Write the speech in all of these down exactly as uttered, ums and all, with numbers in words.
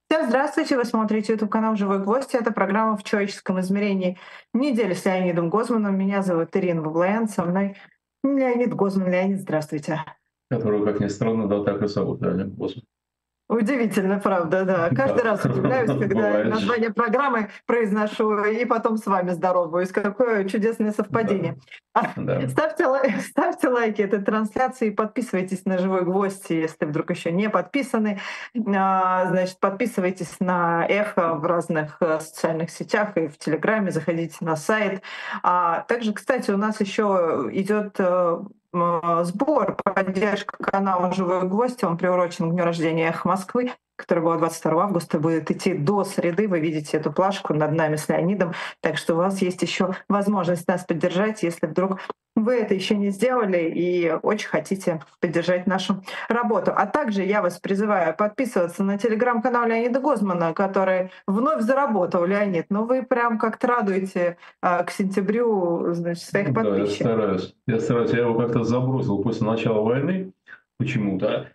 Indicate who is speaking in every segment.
Speaker 1: Всем здравствуйте! Вы смотрите YouTube-канал «Живой гвоздь». Это программа «В человеческом измерении». Неделя с Леонидом Гозманом. Меня зовут Ирина Баблоян. Со мной Леонид Гозман. Леонид, здравствуйте.
Speaker 2: Которую, как ни странно, да, так и зовут, Леонид Гозман.
Speaker 1: Удивительно, правда, да. Каждый
Speaker 2: Да,
Speaker 1: раз удивляюсь, когда
Speaker 2: бывает.
Speaker 1: название программы произношу и потом с вами здороваюсь. Какое чудесное
Speaker 2: Да,
Speaker 1: совпадение. А,
Speaker 2: да.
Speaker 1: Ставьте, лай- ставьте лайки этой трансляции, подписывайтесь на «Живой гвоздь», если вдруг еще не подписаны. А, Значит, подписывайтесь на «Эхо» в разных э, социальных сетях и в Телеграме, заходите на сайт. А также, кстати, у нас еще идет э, м, сбор, поддержка канала «Живой гвоздь». Он приурочен к дню рождения «Эхо Москвы», который был двадцать второго августа, будет идти до среды. Вы видите эту плашку над нами с Леонидом. Так что у вас есть еще возможность нас поддержать, если вдруг вы это еще не сделали и очень хотите поддержать нашу работу. А также я вас призываю подписываться на телеграм-канал Леонида Гозмана, который вновь заработал, Леонид. Ну вы прям как-то радуете а, к сентябрю, значит, своих
Speaker 2: Да, я
Speaker 1: подписчиков.
Speaker 2: стараюсь. Я стараюсь. Я его как-то забросил после начала войны. Почему-то.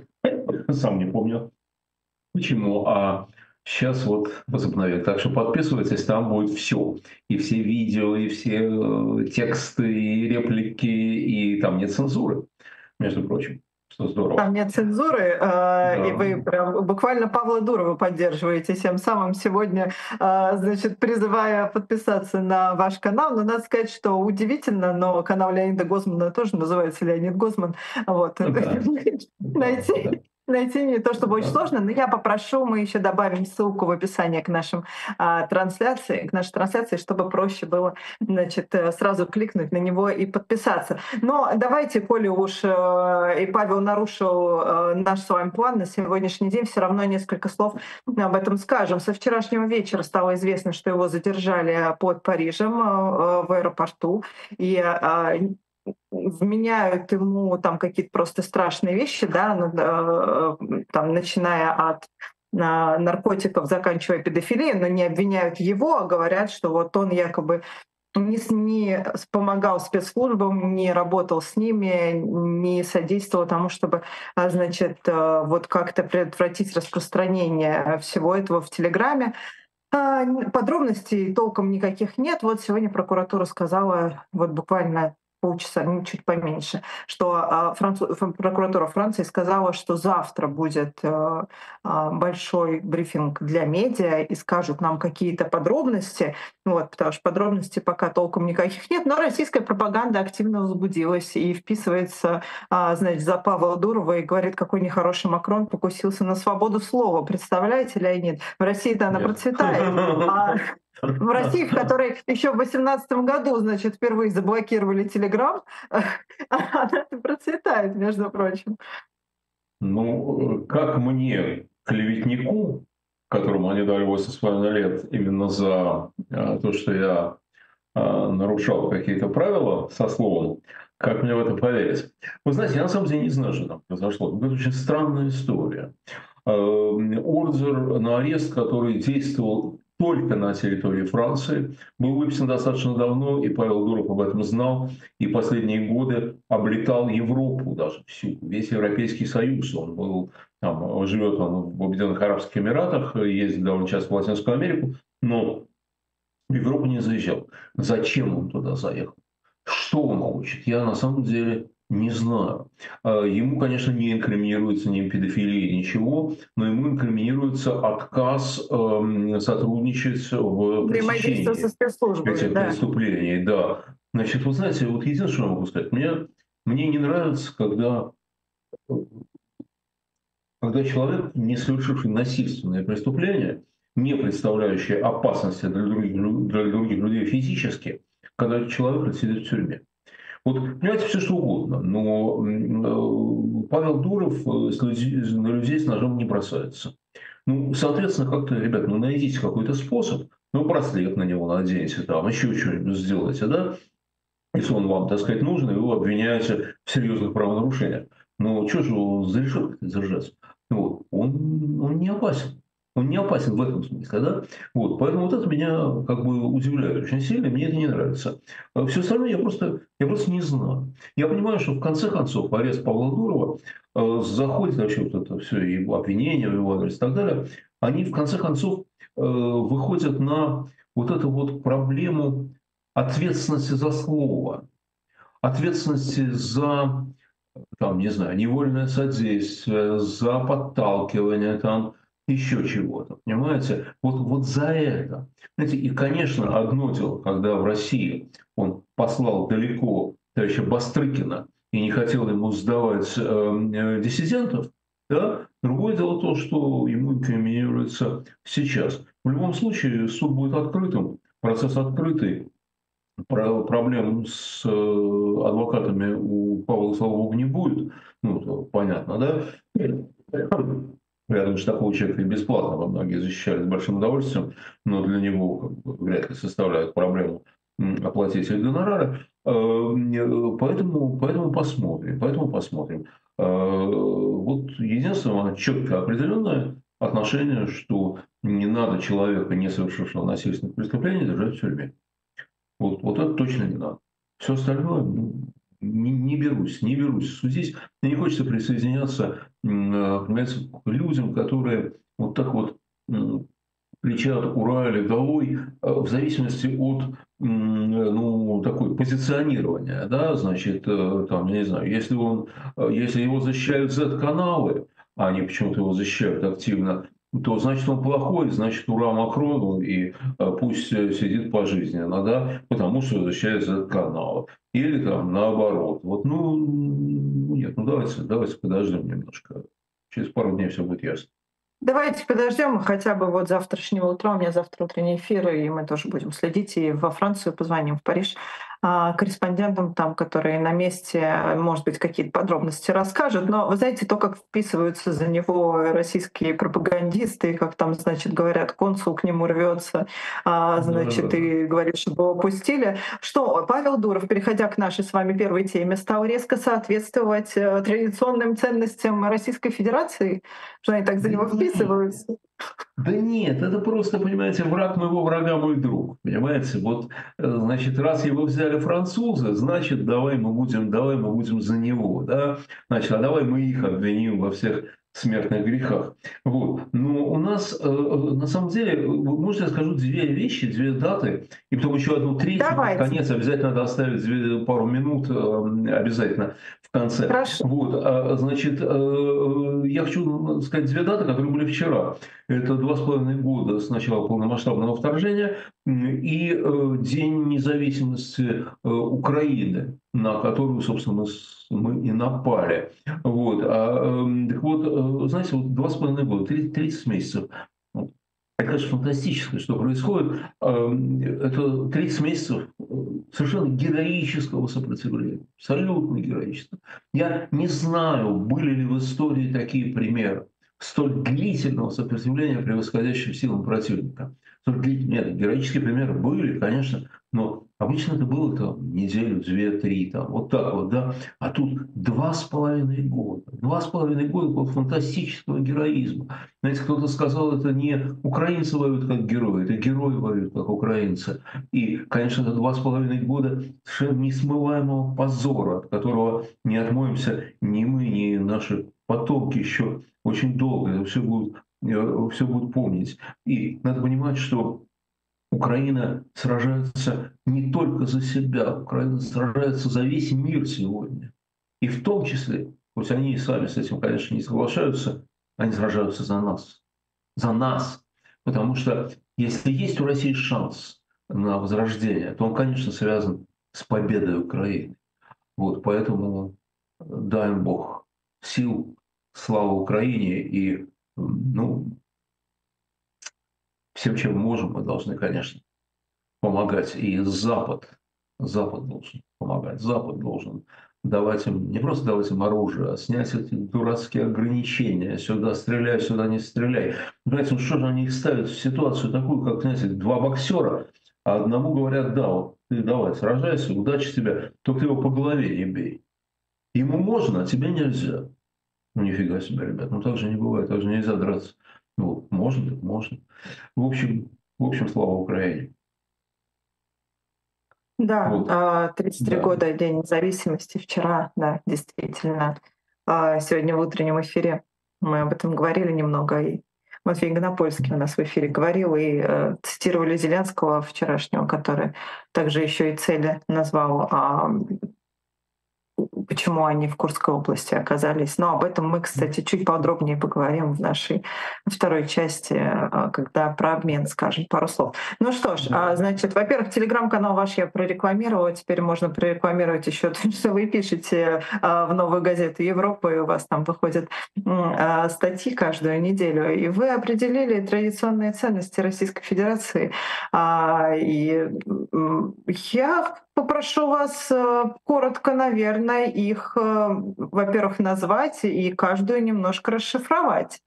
Speaker 2: Сам не помню. Почему? А сейчас вот возобновил. Так что подписывайтесь, там будет все. И все видео, и все э, тексты, и реплики, и там нет цензуры, между прочим. Что здорово.
Speaker 1: Там нет цензуры, э, и
Speaker 2: Да.
Speaker 1: вы прям буквально Павла Дурова поддерживаете, тем самым сегодня, э, значит, призывая подписаться на ваш канал. Но надо сказать, что удивительно, но канал Леонида Гозмана тоже называется Леонид Гозман. Вот.
Speaker 2: Да. Да. Да.
Speaker 1: Найти Найти не то чтобы очень
Speaker 2: Да.
Speaker 1: сложно, но я попрошу, мы еще добавим ссылку в описании к нашим а, трансляции, к нашей трансляции, чтобы проще было, значит, э, сразу кликнуть на него и подписаться. Но давайте, коли уж э, и Павел нарушил э, наш с вами план на сегодняшний день, все равно несколько слов об этом скажем. Со вчерашнего вечера стало известно, что его задержали под Парижем э, в аэропорту. И э, вменяют ему там какие-то просто страшные вещи, да, ну, да, э, там, начиная от на наркотиков, заканчивая педофилией, но не обвиняют его, а говорят, что вот он якобы не, с- не с- помогал спецслужбам, не работал с ними, не содействовал тому, чтобы, а, значит, э, вот как-то предотвратить распространение всего этого в Телеграме. А, н- Подробностей толком никаких нет. Вот сегодня прокуратура сказала, вот буквально полчаса, ну, чуть поменьше, что а, Францу- ф- прокуратура Франции сказала, что завтра будет э, а, большой брифинг для медиа и скажут нам какие-то подробности, вот, потому что подробностей пока толком никаких нет, но российская пропаганда активно возбудилась и вписывается, а, значит, за Павла Дурова и говорит, какой нехороший Макрон покусился на свободу слова. Представляете, Леонид? В России-то она
Speaker 2: Нет.
Speaker 1: процветает. А в России, в которой еще в восемнадцатом году, значит, впервые заблокировали Телеграм, она процветает, между прочим.
Speaker 2: Ну, э, как мне, клеветнику, которому они дали восемь с половиной лет именно за э, то, что я э, нарушал какие-то правила со словом, как мне в это поверить? Вы знаете, я на самом деле не знаю, что там произошло. Это очень странная история. Э, Ордер на арест, который действовал только на территории Франции, был выписан достаточно давно, и Павел Дуров об этом знал, и последние годы облетал Европу даже всю, весь Европейский Союз. Он был, там, живет он в Объединенных Арабских Эмиратах, ездит довольно часто в Латинскую Америку, но в Европу не заезжал. Зачем он туда заехал? Что он хочет? Я на самом деле не знаю. А, ему, конечно, не инкриминируется ни педофилия, ничего, но ему инкриминируется отказ эм, сотрудничать в
Speaker 1: Взаимодействие со
Speaker 2: пресечении
Speaker 1: спецслужбами,
Speaker 2: этих
Speaker 1: да.
Speaker 2: преступлений. Да. Значит, вы знаете, вот единственное, что я могу сказать, мне, мне не нравится, когда, когда человек, не совершивший насильственное преступление, не представляющий опасности для других, лю- для других людей физически, когда этот человек сидит в тюрьме. Вот, понимаете, все что угодно, но м, э, Павел Дуров э, с людей- на людей с ножом не бросается. Ну, соответственно, как-то, ребят, ну, найдите какой-то способ, ну, браслет на него наденьте, там, еще что-нибудь сделайте, да, если он вам, так сказать, нужен, и вы его обвиняете в серьезных правонарушениях. Но что же его за решеткой держаться? Вот. Он, он не опасен. Он не опасен в этом смысле, да? Вот. Поэтому вот это меня как бы удивляет очень сильно, мне это не нравится. А все остальное я просто, я просто не знаю. Я понимаю, что в конце концов арест Павла Дурова э, заходит вообще вот это все, его обвинение в его адрес и так далее, они в конце концов э, выходят на вот эту вот проблему ответственности за слово, ответственности за, там, не знаю, невольное содействие, за подталкивание, там, еще чего-то, понимаете? Вот, вот за это. Знаете, и, конечно, одно дело, когда в России он послал далеко товарища Бастрыкина и не хотел ему сдавать э, э, диссидентов, да? Другое дело то, что ему инкриминируется сейчас. В любом случае, суд будет открытым, процесс открытый, про- проблем с э, адвокатами у Павла Славова не будет. Ну, это понятно, да? Я думаю, что такого человека и бесплатно во многие защищали с большим удовольствием, но для него как бы, вряд ли составляет проблему м, оплатить эти гонорары. Э, э, Поэтому, поэтому посмотрим. Поэтому посмотрим. Э, Вот единственное четко определенное отношение, что не надо человека, не совершившего насильственных преступлений, держать в тюрьме. Вот, вот это точно не надо. Все остальное, ну, не, не берусь, не берусь судить. Мне не хочется присоединяться, м, э, понимаете, к людям, которые вот так вот м, кричат «Ура!» или «Долой!» э, в зависимости от м, э, ну, такой позиционирования. Да? Значит, э, там, я не знаю, если, он, э, если его защищают Z-каналы, а они почему-то его защищают активно, то значит он плохой, значит ура Макрону и э, пусть э, сидит пожизненно, да, потому что защищает Z-каналы. Или там наоборот. Вот, ну, ну, нет, ну давайте, давайте подождем немножко. Через пару дней все будет ясно.
Speaker 1: Давайте подождем хотя бы вот завтрашнего утра. У меня завтра утренний эфир, и мы тоже будем следить. И во Францию позвоним, в Париж, а, корреспондентам там, которые на месте, может быть, какие-то подробности расскажут. Но вы знаете, то, как вписываются за него российские пропагандисты, как там, значит, говорят, консул к нему рвется, а, значит,
Speaker 2: Да-да-да.
Speaker 1: и говорит, чтобы его пустили. Что Павел Дуров, переходя к нашей с вами первой теме, стал резко соответствовать э, традиционным ценностям Российской Федерации, что они так за
Speaker 2: Да
Speaker 1: него
Speaker 2: нет,
Speaker 1: вписываются.
Speaker 2: да нет, это просто, понимаете, враг моего врага мой друг, понимаете? Вот, э, значит, раз его взяли французы, значит, давай мы будем, давай мы будем за него, да? Значит, а давай мы их обвиним во всех смертных грехах. Вот. Но у нас, э, э, на самом деле, вы можете, я скажу две вещи, две даты, и потом еще одну третью под
Speaker 1: Давайте.
Speaker 2: конец, обязательно надо оставить две- пару минут, э, обязательно в конце.
Speaker 1: Хорошо.
Speaker 2: Вот, а, значит, э, я хочу сказать две даты, которые были вчера. Это два с половиной года с начала полномасштабного вторжения и э, День независимости э, Украины, на которую, собственно, мы, с- мы и напали. Вот. А, эм, так вот, э, знаете, вот два с половиной года, тридцать тридцать месяцев. Вот. Это, конечно, фантастическое, что происходит. Эм, Это тридцать месяцев э, совершенно героического сопротивления. Абсолютно героического. Я не знаю, были ли в истории такие примеры столь длительного сопротивления превосходящим силам противника. Столь длительного, нет, героические примеры были, конечно, но обычно это было там неделю, две, три, там, вот так вот, да. А тут два с половиной года. Два с половиной года какого фантастического героизма. Знаете, кто-то сказал, это не украинцы воюют как герои, это герои воюют как украинцы. И, конечно, это два с половиной года совершенно несмываемого позора, от которого не отмоемся ни мы, ни наши потомки еще очень долго. Это все будут, э, все будут помнить. И надо понимать, что Украина сражается не только за себя, Украина сражается за весь мир сегодня. И в том числе, хоть они и сами с этим, конечно, не соглашаются, они сражаются за нас. За нас. Потому что если есть у России шанс на возрождение, то он, конечно, связан с победой Украины. Вот, поэтому дай им Бог сил, слава Украине и ну, всем, чем можем, мы должны, конечно, помогать. И Запад, Запад должен помогать. Запад должен давать им, не просто давать им оружие, а снять эти дурацкие ограничения. Сюда стреляй, сюда не стреляй. Понимаете, ну что же они их ставят в ситуацию такую, как, знаете, два боксера, а одному говорят, да, вот ты давай, сражайся, удачи тебе, только ты его по голове не бей. Ему можно, а тебе нельзя. Ну, нифига себе, ребят, ну так же не бывает, так же нельзя драться. Ну, можно, так можно. В общем, в общем, слава Украине.
Speaker 1: Да,
Speaker 2: Вот,
Speaker 1: а, тридцать три
Speaker 2: да.
Speaker 1: года, День независимости. Вчера, да, действительно. А, Сегодня в утреннем эфире мы об этом говорили немного. Матвей Гонопольский у нас в эфире говорил, и э, цитировали Зеленского вчерашнего, который также еще и цели назвал, а, почему они в Курской области оказались. Но об этом мы, кстати, чуть подробнее поговорим в нашей второй части, а, когда про обмен скажем пару слов. Ну что ж,
Speaker 2: Да.
Speaker 1: а, значит, во-первых, телеграм-канал ваш я прорекламировала, теперь можно прорекламировать еще то, что вы пишете а, в «Новую газету Европы», и у вас там выходят м, а, статьи каждую неделю, и вы определили традиционные ценности Российской Федерации. А, И м, я попрошу вас э, коротко, наверное, их, э, во-первых, назвать и каждую немножко расшифровать.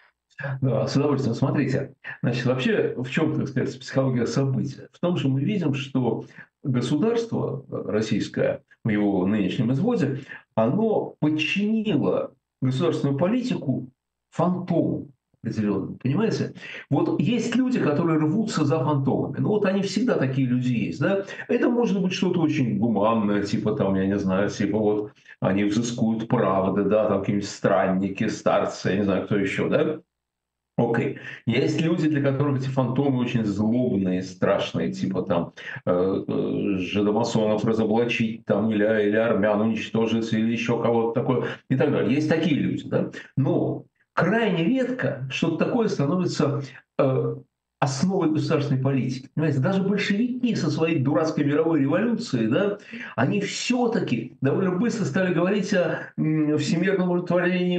Speaker 2: Да, с удовольствием. Смотрите, значит, вообще в чем, так сказать, психология события? В том, что мы видим, что государство российское в его нынешнем изводе, оно подчинило государственную политику фантому определенному, понимаете? Вот есть люди, которые рвутся за фантомами. Ну вот они всегда такие люди есть, да? Это может быть что-то очень гуманное, типа там, я не знаю, типа вот они взыскуют правды, да, там какие-нибудь странники, старцы, я не знаю, кто еще, да? Окей. Есть люди, для которых эти фантомы очень злобные, страшные, типа там э, э, жидомасонов разоблачить, там, или, или армян уничтожить, или еще кого-то такое, и так далее. Есть такие люди, да? Но крайне редко что-то такое становится э, основой государственной политики. Понимаете, даже большевики со своей дурацкой мировой революцией, да, они все-таки довольно быстро стали говорить о м, всемирном удовлетворении,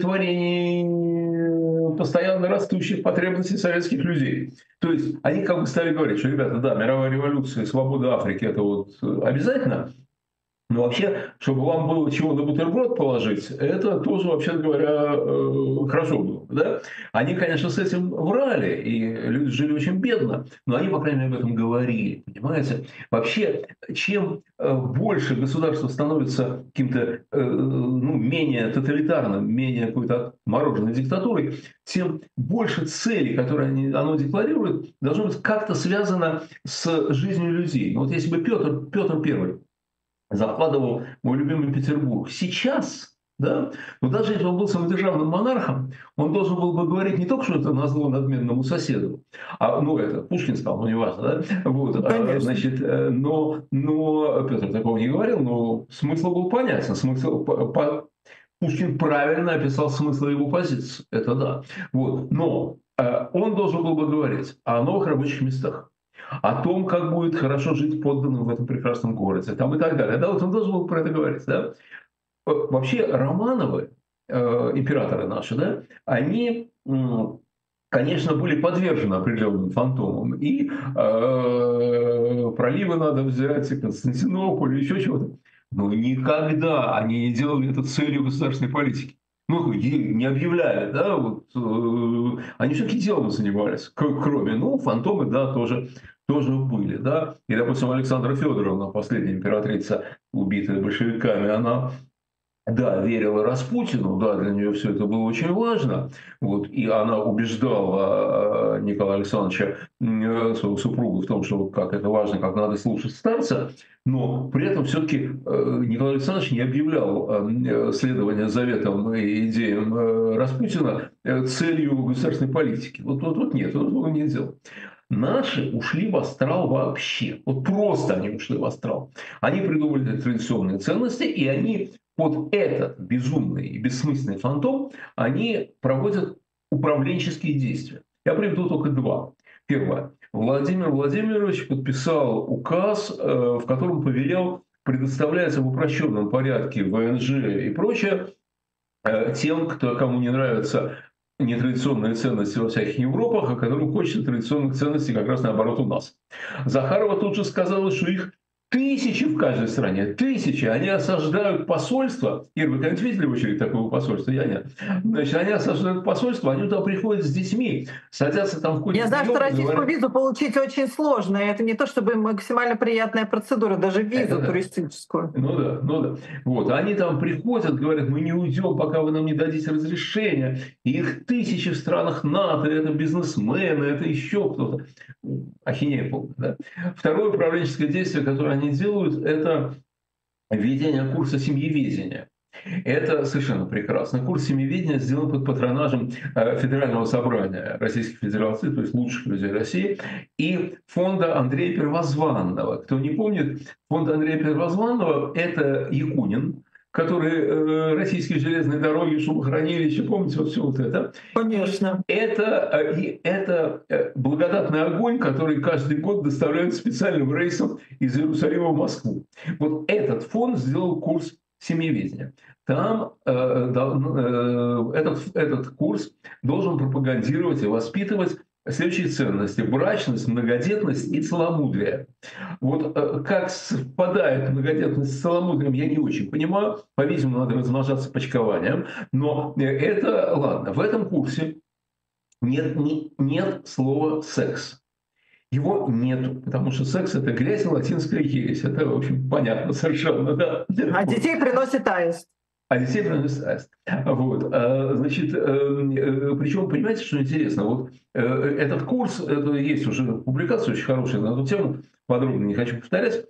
Speaker 2: удовлетворении постоянно растущих потребностей советских людей. То есть они как бы стали говорить, что, ребята, да, мировая революция, свобода Африки – это вот обязательно, но вообще, чтобы вам было чего на бутерброд положить, это тоже, вообще говоря, э, хорошо было. Да? Они, конечно, с этим врали, и люди жили очень бедно, но они, по крайней мере, об этом говорили. Понимаете? Вообще, чем э, больше государство становится каким-то э, ну, менее тоталитарным, менее какой-то отмороженной диктатурой, тем больше целей, которые они, оно декларирует, должно быть как-то связано с жизнью людей. Ну, вот если бы Петр, Петр Первый закладывал мой любимый Петербург. Сейчас, да, но даже если он был самодержавным монархом, он должен был бы говорить не только, что это назло надменному соседу, а, ну, это Пушкин сказал, ну, не важно, да, вот, а,
Speaker 1: Конечно.
Speaker 2: значит, э, но, но Петр такого не говорил, но смысл был понятен, смысл, по, по- Пушкин правильно описал смысл его позиции, это да, вот, но э, он должен был бы говорить о новых рабочих местах, о том, как будет хорошо жить подданным в этом прекрасном городе, там и так далее. Да, вот он должен был про это говорить. Да? Вообще Романовы, э, императоры наши, да, они, м, конечно, были подвержены определенным фантомам. И э, проливы надо взять, и Константинополь, и еще чего-то. Но никогда они не делали это целью государственной политики. Ну, и не объявляли, да, вот, э, они все-таки делом занимались, к- кроме, ну, фантомы, да, тоже, тоже были, да. И, допустим, Александра Федоровна, последняя императрица, убитая большевиками, она, да, верила Распутину, да, для нее все это было очень важно. Вот, и она убеждала э, Николая Александровича, э, своего супруга, в том, что как это важно, как надо слушать старца. Но при этом все-таки Николай Александрович не объявлял э, следование заветам и идеям э, Распутина э, целью государственной политики. Вот, вот, вот нет, вот он не делал. Наши ушли в астрал вообще. Вот просто они ушли в астрал. Они придумали традиционные ценности, и они под этот безумный и бессмысленный фантом они проводят управленческие действия. Я приведу только два. Первое. Владимир Владимирович подписал указ, э, в котором повелел предоставлять в упрощенном порядке вэ эн жэ и прочее э, тем, кто, кому не нравятся нетрадиционные ценности во всяких Европах, а которым хочется традиционных ценностей как раз наоборот у нас. Захарова тут же сказала, что их тысячи в каждой стране, тысячи. Они осаждают посольство. Ир, вы когда-нибудь видели в очередь такого посольства? Я нет. Значит, они осаждают посольство, они туда приходят с детьми, садятся там в какой-то
Speaker 1: Я знаю, что
Speaker 2: прием и
Speaker 1: российскую
Speaker 2: говорят...
Speaker 1: визу получить очень сложно, и это не то чтобы максимально приятная процедура, даже
Speaker 2: Это
Speaker 1: визу
Speaker 2: да.
Speaker 1: туристическую.
Speaker 2: Ну да, ну да. Вот, они там приходят, говорят, мы не уйдем, пока вы нам не дадите разрешения. И их тысячи в странах НАТО, это бизнесмены, это еще кто-то. Ахинея полная, да? Второе управленческое действие, которое они делают, это введение курса семьеведения. Это совершенно прекрасно. Курс семиведения сделан под патронажем э, Федерального собрания Российской Федерации, то есть лучших людей России, и фонда Андрея Первозванного. Кто не помнит, фонд Андрея Первозванного – это Якунин, который э, российские железные дороги, шумохранилища, помните, вот все вот это.
Speaker 1: Конечно.
Speaker 2: Это, э, и это э, благодатный огонь, который каждый год доставляют специальным рейсом из Иерусалима в Москву. Вот этот фонд сделал курс семиведения. Там э, да, э, этот, этот курс должен пропагандировать и воспитывать следующие ценности: брачность, многодетность и целомудрие. Вот э, как совпадает многодетность с целомудрием, я не очень понимаю. По-видимому, надо размножаться почкованием. Но это, ладно, в этом курсе нет, не, нет слова «секс». Его нету, потому что секс – это грязь и латинская ересь. Это, в общем, понятно совершенно. Да?
Speaker 1: А детей приносит аист.
Speaker 2: А детей приносит аист. Вот. Значит, причем, понимаете, что интересно? Вот этот курс, это есть уже публикация очень хорошая на эту тему, подробно не хочу повторять.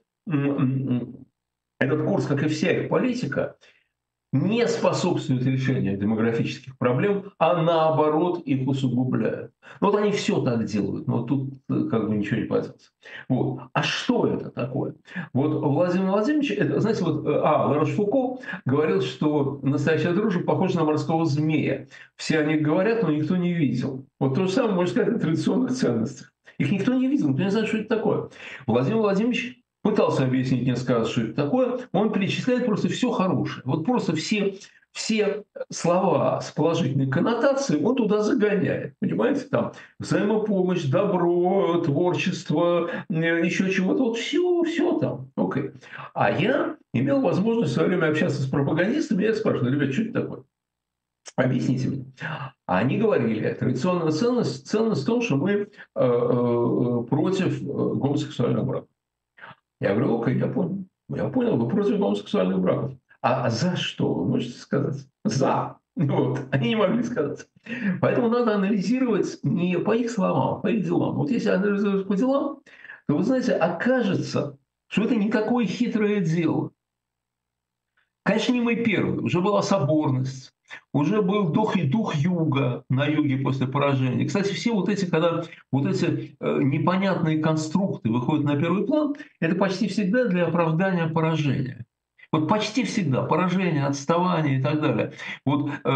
Speaker 2: Этот курс, как и вся их политика, не способствует решению демографических проблем, а наоборот их усугубляют. Ну, вот они все так делают, но тут как бы ничего не поделать. Вот. А что это такое? Вот Владимир Владимирович, это, знаете, вот, а, Ларош Фуко говорил, что настоящая дружба похожа на морского змея. Все о них говорят, но никто не видел. Вот то же самое можно сказать о традиционных ценностях. Их никто не видел, никто не знает, что это такое. Владимир Владимирович пытался объяснить несколько раз, что это такое. Он перечисляет просто все хорошее. Вот просто все, все слова с положительной коннотацией он туда загоняет. Понимаете, там взаимопомощь, добро, творчество, еще чего-то. Вот все, все там. Окей. А я имел возможность в свое время общаться с пропагандистами. Я спрашиваю: ребят, что это такое? Объясните мне. А они говорили: традиционная ценность, ценность в том, что мы э, э, против гомосексуального брака. Я говорю: окей, я понял. Я понял, вы против гомосексуальных браков. А за что, вы можете сказать? За. Вот. Они не могли сказать. Поэтому надо анализировать не по их словам, а по их делам. Вот если анализировать по делам, то, вы знаете, окажется, что это не такое хитрое дело. Конечно, не мы первые. Уже была соборность, уже был дух, дух юга на юге после поражения. Кстати, все вот эти, когда вот эти э, непонятные конструкты выходят на первый план, это почти всегда для оправдания поражения. Вот почти всегда поражение, отставание и так далее. Вот э,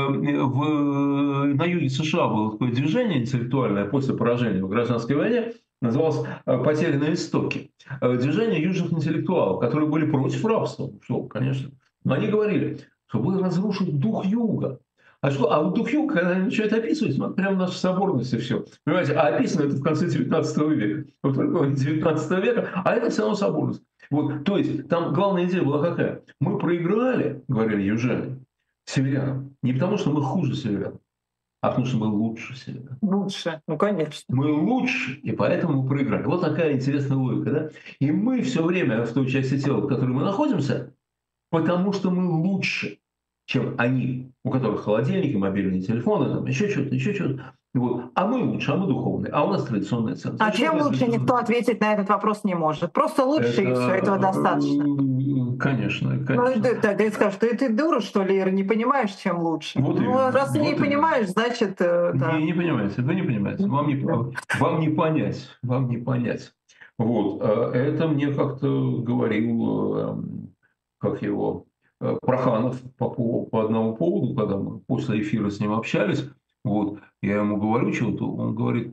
Speaker 2: в, на юге США было такое движение интеллектуальное после поражения в гражданской войне, называлось «Потерянные истоки». Движение южных интеллектуалов, которые были против рабства. Что, конечно. Но они говорили, что вы разрушите дух юга. А что? А вот дух юга, когда они начинают описывать, ну, прямо наша соборность и все. Понимаете, а описано это в конце девятнадцатого века. Вот девятнадцатого века, а это все равно соборность. Вот, то есть там главная идея была какая? Мы проиграли, говорили южане, северянам, не потому что мы хуже северян, а потому что мы лучше северян.
Speaker 1: Лучше, ну конечно.
Speaker 2: Мы лучше, и поэтому мы проиграли. Вот такая интересная логика. Да? И мы все время в той части тела, в которой мы находимся, потому что мы лучше, чем они, у которых холодильники, мобильные телефоны, там еще что-то, еще что-то. Вот. А мы лучше, а мы духовные, а у нас традиционные ценности.
Speaker 1: А чем лучше, никто ответить на этот вопрос не может. Просто лучше, это... и все, этого достаточно.
Speaker 2: Конечно, конечно.
Speaker 1: Ну, ты, ты скажешь, ты, ты дура, что ли, Ира, не понимаешь, чем лучше?
Speaker 2: Вот
Speaker 1: ну,
Speaker 2: именно,
Speaker 1: раз ты
Speaker 2: вот
Speaker 1: не
Speaker 2: именно.
Speaker 1: понимаешь, значит... Да.
Speaker 2: Не, не понимаете, вы не понимаете. Вам не, вам не понять, вам не понять. Вот. Это мне как-то говорил, как его, Проханов по, по одному поводу, когда мы после эфира с ним общались. Вот, я ему говорю что-то, он говорит: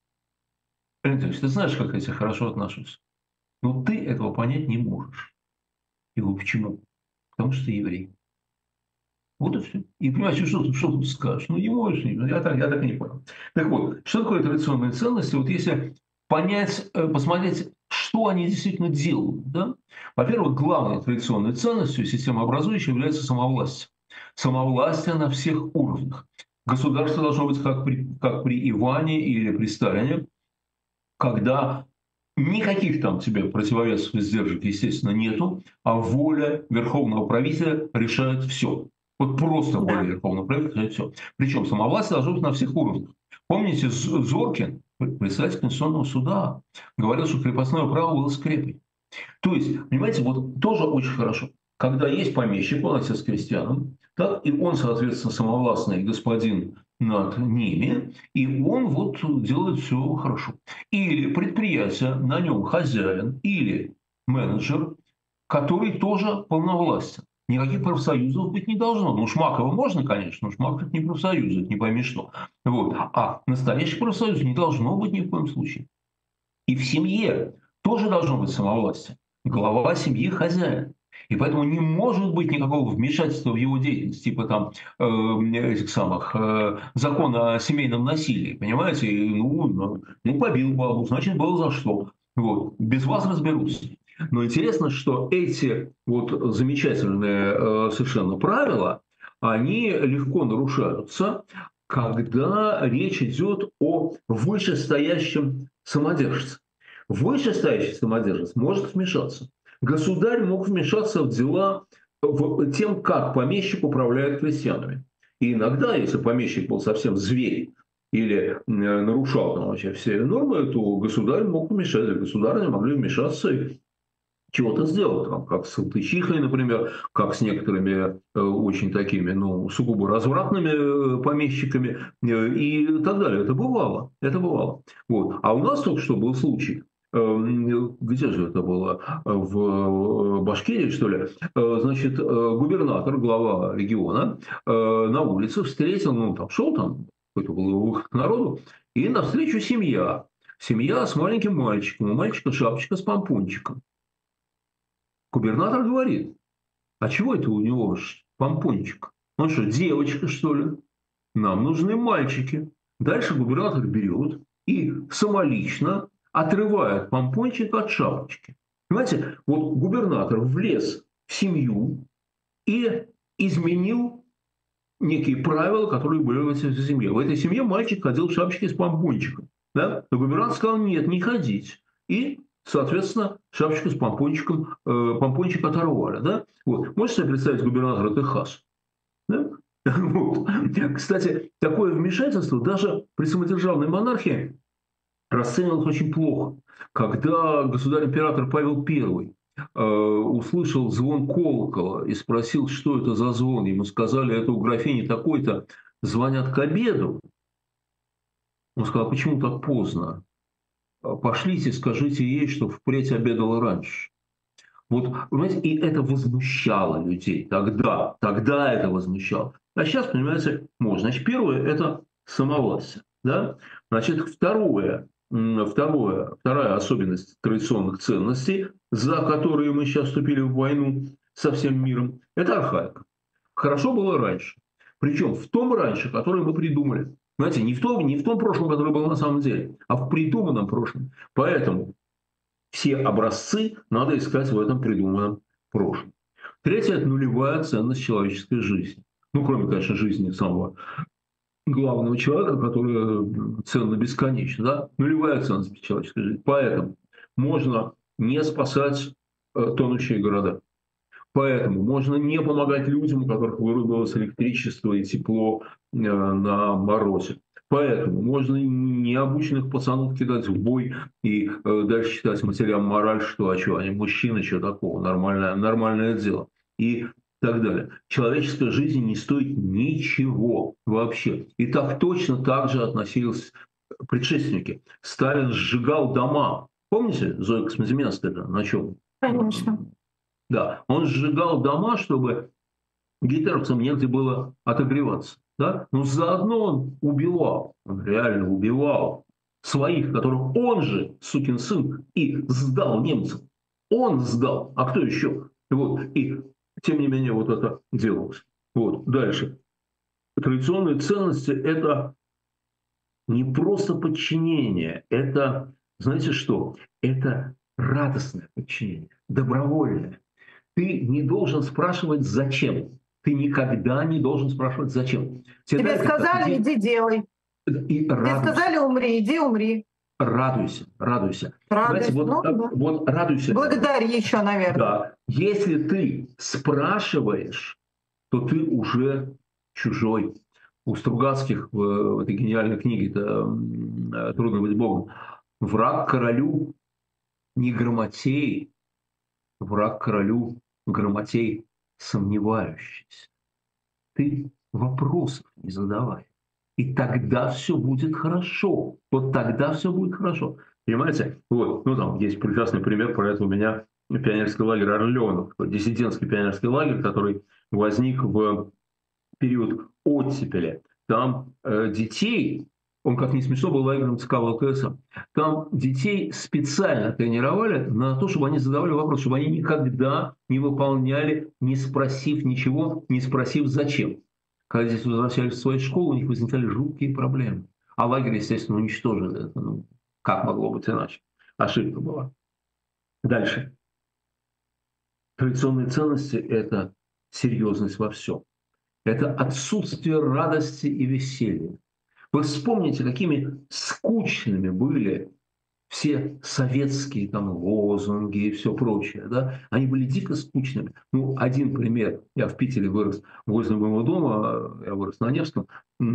Speaker 2: Леонид, ты знаешь, как я тебе хорошо отношусь, но ты этого понять не можешь. Я говорю: почему? Потому что ты еврей. Вот и все. И понимаете, что, что тут скажешь? Ну не можешь, я так, я так и не понял. Так вот, что такое традиционные ценности? Вот если понять, посмотреть, что они действительно делают. Да? Во-первых, главной традиционной ценностью системообразующей является самовластие. Самовластие на всех уровнях. Государство должно быть как при, как при Иване или при Сталине, когда никаких там тебе противовесов и сдержек, естественно, нету, а воля верховного правителя решает все. Вот просто воля верховного правителя решает все. Причем самовластие должно быть на всех уровнях. Помните, Зоркин, председатель Конституционного суда, говорил, что крепостное право было скрепой. То есть, понимаете, вот тоже очень хорошо. когда есть помещик, он отец крестьянам, так, и он, соответственно, самовластный господин над ними, и он вот делает все хорошо. Или предприятие, на нем хозяин, или менеджер, который тоже полновластен. Никаких профсоюзов быть не должно. Ну, Шмакова можно, конечно, но Шмаков – это не профсоюз, это не пойми что. Вот. А настоящий профсоюз не должно быть ни в коем случае. И в семье тоже должно быть самовластие. Глава семьи – хозяин. И поэтому не может быть никакого вмешательства в его деятельность, типа там э, этих самых э, закона о семейном насилии, понимаете? Ну, ну, ну, побил бабу, значит, было за что. Вот. Без вас разберутся. Но интересно, что эти вот замечательные э, совершенно правила, они легко нарушаются, когда речь идет о вышестоящем самодержце. Вышестоящий самодержец может вмешаться. Государь мог вмешаться в дела в тем, как помещик управляет крестьянами. И иногда, если помещик был совсем зверь или нарушал там вообще все нормы, то государь мог вмешаться. Государни могли вмешаться и чего-то сделать, там, как с Салтычихой, например, как с некоторыми э, очень такими, ну, сугубо развратными э, помещиками э, и так далее. Это бывало, это бывало. Вот. А у нас только что был случай, э, где же это было, в Башкирии, что ли, э, значит, э, губернатор, глава региона э, на улице встретил, ну, там, шел там, какой-то был выход к народу, и навстречу семья. Семья с маленьким мальчиком, у мальчика шапочка с помпончиком. Губернатор говорит: а чего это у него помпончик? Он что, девочка, что ли? Нам нужны мальчики. Дальше губернатор берет и самолично отрывает помпончик от шапочки. Понимаете, вот губернатор влез в семью и изменил некие правила, которые были в этой семье. В этой семье мальчик ходил в шапочке с помпончиком. Да? Но губернатор сказал: нет, не ходить. И соответственно, шапочку с помпончиком, э, помпончик оторвали. Да? Вот. Можете себе представить губернатора Техаса? Да? Вот. Кстати, такое вмешательство даже при самодержавной монархии расценивалось очень плохо. Когда государь-император Павел Первый э, услышал звон колокола и спросил, что это за звон, ему сказали: это у графини такой-то звонят к обеду. Он сказал: почему так поздно? Пошлите, скажите ей, что впредь обедала раньше. Вот, понимаете, и это возмущало людей тогда, тогда это возмущало. А сейчас, понимаете, можно. Значит, первое – это самовластие. Да? Значит, второе, второе, вторая особенность традиционных ценностей, за которые мы сейчас вступили в войну со всем миром, это архаика. Хорошо было раньше. Причем в том раньше, которое мы придумали. Знаете, не в том, не в том прошлом, которое было на самом деле, а в придуманном прошлом. Поэтому все образцы надо искать в этом придуманном прошлом. Третье – это нулевая ценность человеческой жизни. Ну, кроме, конечно, жизни самого главного человека, который ценно бесконечно. Да? Нулевая ценность человеческой жизни. Поэтому можно не спасать э, тонущие города. Поэтому можно не помогать людям, у которых вырубилось электричество и тепло э, на морозе. Поэтому можно необученных пацанов кидать в бой и э, дальше читать матерям мораль, что а что, они мужчины, что такого, нормальное, нормальное дело. И так далее. Человеческая жизнь не стоит ничего вообще. И так точно так же относились предшественники. Сталин сжигал дома. Помните, Зоя Космоземельская на чем?
Speaker 1: Конечно.
Speaker 2: Да, он сжигал дома, чтобы гитлеровцам негде было отогреваться. Да? Но заодно он убивал, он реально убивал своих, которых он же, сукин сын, и сдал немцам. Он сдал, а кто еще? Вот. И тем не менее вот это делалось. Вот. Дальше. Традиционные ценности – это не просто подчинение, это, знаете что, это радостное подчинение, добровольное. Ты не должен спрашивать «зачем?». Ты никогда не должен спрашивать «зачем?».
Speaker 1: Тебе, Тебе сказали, иди, иди делай.
Speaker 2: И
Speaker 1: Тебе сказали умри, иди умри.
Speaker 2: Радуйся, радуйся.
Speaker 1: Радуйся.
Speaker 2: Вот,
Speaker 1: ну, да.
Speaker 2: вот радуйся.
Speaker 1: Благодари еще, наверное.
Speaker 2: Да. Если ты спрашиваешь, то ты уже чужой. У Стругацких в, в этой гениальной книге «Трудно быть Богом» враг королю не грамотей, враг королю
Speaker 3: грамотей сомневающийся. Ты вопросов не задавай. И тогда все будет хорошо. Вот тогда все будет хорошо. Понимаете? Вот. Ну, там есть прекрасный пример про это у меня. Пионерский лагерь «Орленок», диссидентский пионерский лагерь, который возник в период оттепели. Там э, детей, он, как ни смешно, был лагерем ЦК ВЛКСМ, там детей специально тренировали на то, чтобы они задавали вопрос, чтобы они никогда не выполняли, не спросив ничего, не спросив зачем. Когда дети возвращались в свои школы, у них возникали жуткие проблемы. А лагерь, естественно, уничтожил это. Ну, как могло быть иначе? Ошибка была. Дальше. Традиционные ценности – это серьезность во всем. Это отсутствие радости и веселья. Вы вспомните, какими скучными были все советские там лозунги и все прочее. Да? Они были дико скучными. Ну, один пример. Я в Питере вырос возле моего дома, я вырос на Невском,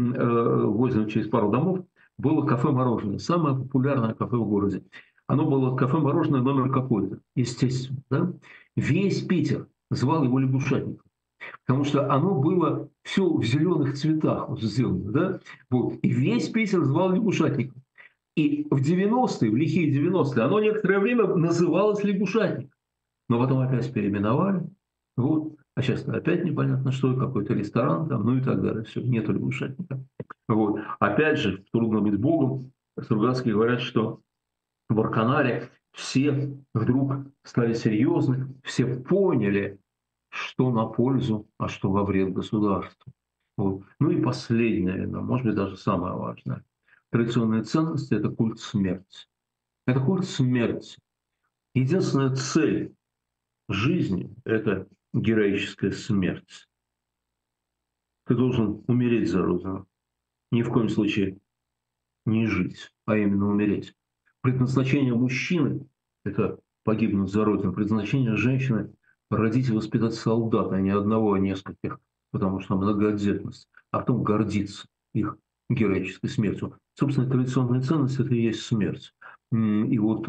Speaker 3: возле через пару домов было кафе-мороженое. Самое популярное кафе в городе. Оно было кафе-мороженое номер какой-то, естественно. Да? Весь Питер звал его лягушатником. Потому что оно было все в зеленых цветах вот сделано, да? Вот. И весь Питер звал лягушатником. И в девяностые, в лихие девяностые, оно некоторое время называлось лягушатник. Но потом опять переименовали. Вот. А сейчас опять непонятно что, какой-то ресторан там, ну и так далее. Все, нету лягушатника. Вот. Опять же, трудно быть богом. Стругацкие говорят, что в Арканаре все вдруг стали серьезны, все поняли, что на пользу, а что во вред государству. Вот. Ну и последнее, может быть, даже самое важное. Традиционные ценности – это культ смерти. Это культ смерти. Единственная цель жизни – это героическая смерть. Ты должен умереть за Родину. Ни в коем случае не жить, а именно умереть. Предназначение мужчины – это погибнуть за Родину. Предназначение женщины – родить и воспитать солдат, а не одного, а нескольких, потому что многодетность, а потом гордиться их героической смертью. Собственно, традиционная ценность – это и есть смерть. И вот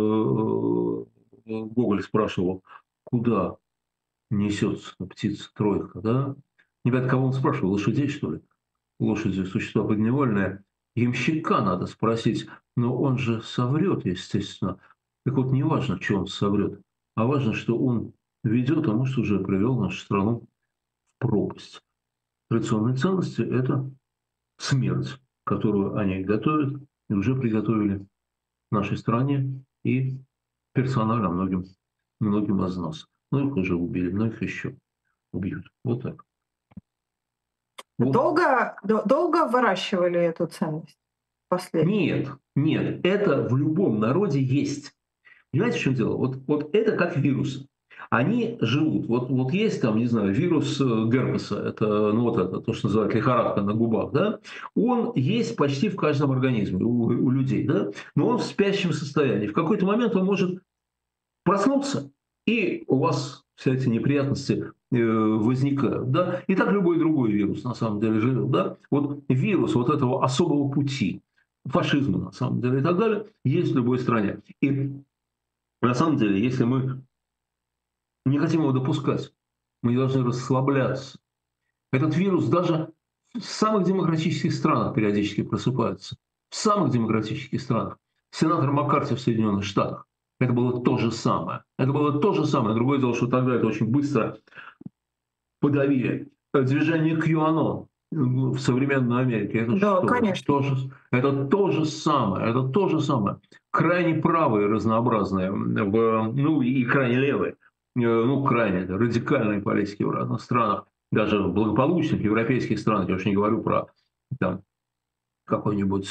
Speaker 3: э, Гоголь спрашивал, куда несется птица тройка, да? Ребята, кого он спрашивал, лошадей, что ли? Лошади – существа подневольные. Ямщика надо спросить, но он же соврет, естественно. Так вот, не важно, что он соврет, а важно, что он ведет, а может, уже привел нашу страну в пропасть. Традиционные ценности – это смерть, которую они готовят и уже приготовили нашей стране и персонально многим, многим из нас. Многих уже убили, многих еще убьют. Вот так. Вот.
Speaker 1: Долго, долго выращивали эту ценность? Последнюю?
Speaker 3: Нет, нет, это в любом народе есть. Понимаете, в чем дело? Вот, вот это как вирусы. Они живут. Вот, вот есть там, не знаю, вирус герпеса, это, ну, вот это, то, что называют лихорадка на губах, да? Он есть почти в каждом организме у, у людей, да? Но он в спящем состоянии. В какой-то момент он может проснуться, и у вас все эти неприятности э, возникают, да? И так любой другой вирус на самом деле живет, да? Вот вирус вот этого особого пути, фашизма на самом деле и так далее, есть в любой стране. И на самом деле, если мы не хотим его допускать, мы не должны расслабляться. Этот вирус даже в самых демократических странах периодически просыпается. В самых демократических странах. Сенатор Маккарти в Соединенных Штатах. Это было то же самое. Это было то же самое. Другое дело, что тогда это очень быстро подавили. Движение QAnon в современной Америке. Это
Speaker 1: Да,
Speaker 3: что?
Speaker 1: конечно.
Speaker 3: Это то, же, это то же самое. Это то же самое. Крайне правые, разнообразные, в, ну и крайне левые. Ну, крайне радикальные политики в разных странах. Даже в благополучных европейских странах. Я уж не говорю про там, какой-нибудь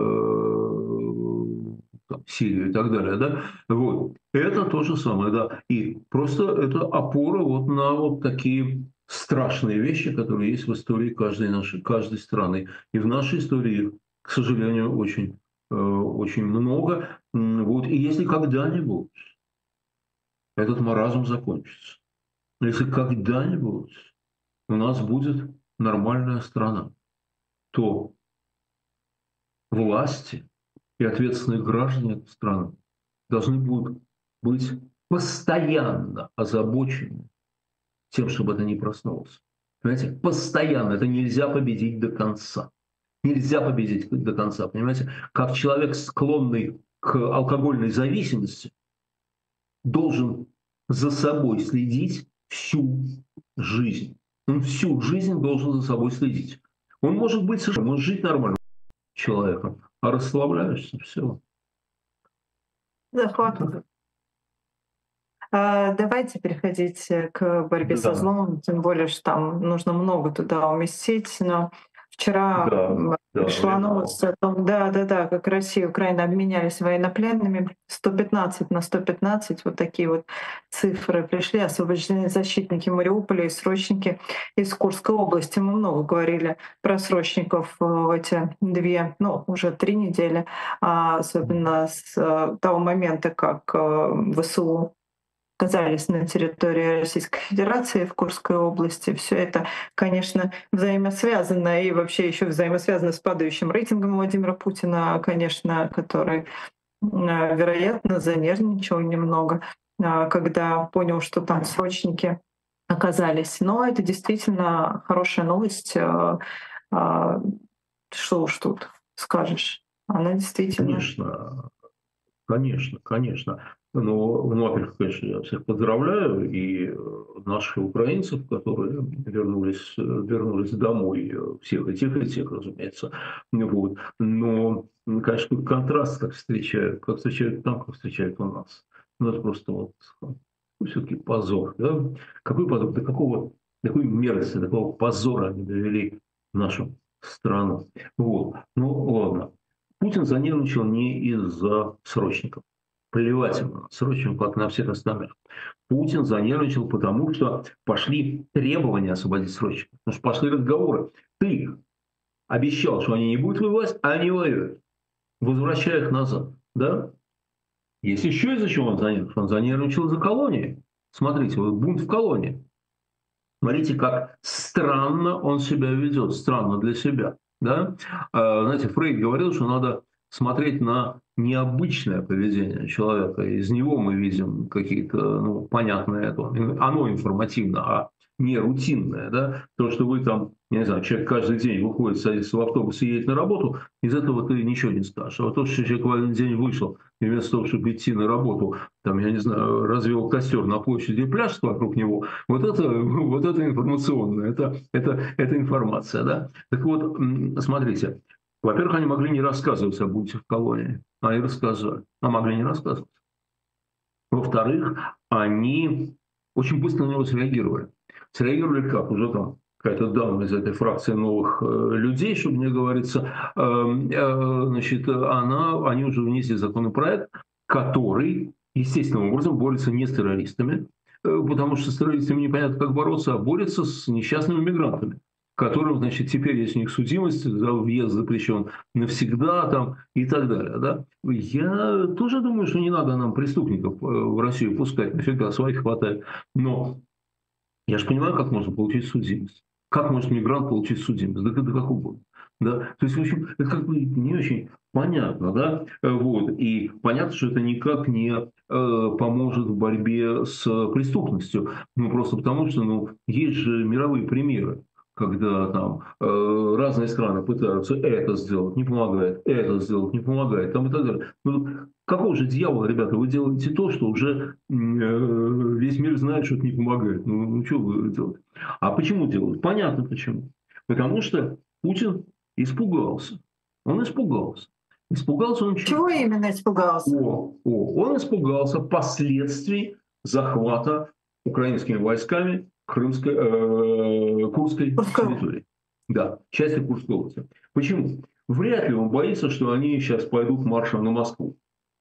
Speaker 3: э, там, Сирию и так далее, да, вот. Это то же самое, да, и просто это опора вот на вот такие страшные вещи, которые есть в истории каждой нашей, каждой страны. И в нашей истории, к сожалению, очень, э, очень много. Вот. И если когда-нибудь этот маразм закончится, если когда-нибудь у нас будет нормальная страна, то власти и ответственные граждане этой страны должны будут быть постоянно озабочены тем, чтобы это не проснулось. Понимаете, постоянно это нельзя победить до конца. Нельзя победить до конца, понимаете? Как человек, склонный к алкогольной зависимости, должен за собой следить всю жизнь. Он всю жизнь должен за собой следить. Он может быть совершенно, может жить нормально человеком, а расслабляешься, все.
Speaker 1: Захватывает. А, Давайте переходить к борьбе со
Speaker 3: Да,
Speaker 1: злом, тем более, что там нужно много туда уместить. Но вчера
Speaker 3: да,
Speaker 1: м,
Speaker 3: да,
Speaker 1: пришла
Speaker 3: время
Speaker 1: новость о том, да, да, да, как Россия и Украина обменялись военнопленными. сто пятнадцать на сто пятнадцать, вот такие вот цифры пришли. Освобождены защитники Мариуполя и срочники из Курской области. Мы много говорили про срочников э, в эти две, ну, уже три недели, а особенно с э, того момента, как э, ВСУ оказались на территории Российской Федерации в Курской области. Все это, конечно, взаимосвязано и вообще еще взаимосвязано с падающим рейтингом Владимира Путина, конечно, который, а, вероятно, занервничал немного, а, когда понял, что там срочники оказались. Но это действительно хорошая новость. а, а, Что уж тут скажешь. Она действительно.
Speaker 3: конечно. Конечно, конечно. Но, ну, во-первых, конечно, я всех поздравляю, и э, наших украинцев, которые вернулись, э, вернулись домой, э, всех и тех, и тех, разумеется. Ну, вот. Но, м, конечно, тут контраст, как встречают, как встречают там, как встречают у нас. Ну, это просто вот, ну, все-таки позор. Да? Какой позор? До какого, до какой мерзости, до какого позора они довели нашу страну. Вот. Ну, ладно. Путин занервничал не из-за срочников. Плевать ему на срочников, как на всех остальных. Путин занервничал потому, что пошли требования освободить срочников. Потому что пошли разговоры. Ты обещал, что они не будут воевать, а они воюют. Возвращай их назад. Да? Есть еще из-за чего он занервничал. Он занервничал из-за колонии. Смотрите, вот бунт в колонии. Смотрите, как странно он себя ведет, странно для себя. Да? А, знаете, Фрейд говорил, что надо смотреть на необычное поведение человека. Из него мы видим какие-то, ну, понятные, это, оно информативно, а не рутинное. Да? То, что вы там, я не знаю, человек каждый день выходит, садится в автобус и едет на работу, из этого ты ничего не скажешь. А вот то, что человек в один день вышел, и вместо того, чтобы идти на работу, там, я не знаю, развел костер на площади и пляж вокруг него, вот это, вот это информационное, это, это, это информация. Да? Так вот, смотрите, во-первых, они могли не рассказывать о бунте в колонии, а и рассказали, а могли не рассказывать. Во-вторых, они очень быстро на него среагировали. Среагировали как? Уже там какая-то дама из этой фракции новых э, людей, чтобы не говорится, э, э, значит, она, они уже внесли законопроект, который естественным образом борется не с террористами, э, потому что с террористами непонятно, как бороться, а борется с несчастными мигрантами, которым, значит, теперь есть у них судимость, за въезд запрещен навсегда там, и так далее. Да? Я тоже думаю, что не надо нам преступников э, в Россию пускать, нафига, своих хватает. Но я же понимаю, как можно получить судимость. Как может мигрант получить судимость? Да, да как угодно. Да? То есть, в общем, это как бы не очень понятно. Да? Э, Вот. И понятно, что это никак не э, поможет в борьбе с преступностью. Ну, просто потому, что ну, есть же мировые примеры, когда там э, разные страны пытаются это сделать, не помогает, это сделать, не помогает, там и так далее. Ну, какого же дьявола, ребята, вы делаете то, что уже э, весь мир знает, что это не помогает. Ну, ну что вы делаете? А почему делают? Понятно почему. Потому что Путин испугался. Он испугался. Испугался он чего?
Speaker 1: Чего именно испугался?
Speaker 3: О, о, он испугался последствий захвата украинскими войсками Крымской, э, Курской
Speaker 1: Пускай.
Speaker 3: территории. Да, части Курской области. Почему? Вряд ли он боится, что они сейчас пойдут маршем на Москву.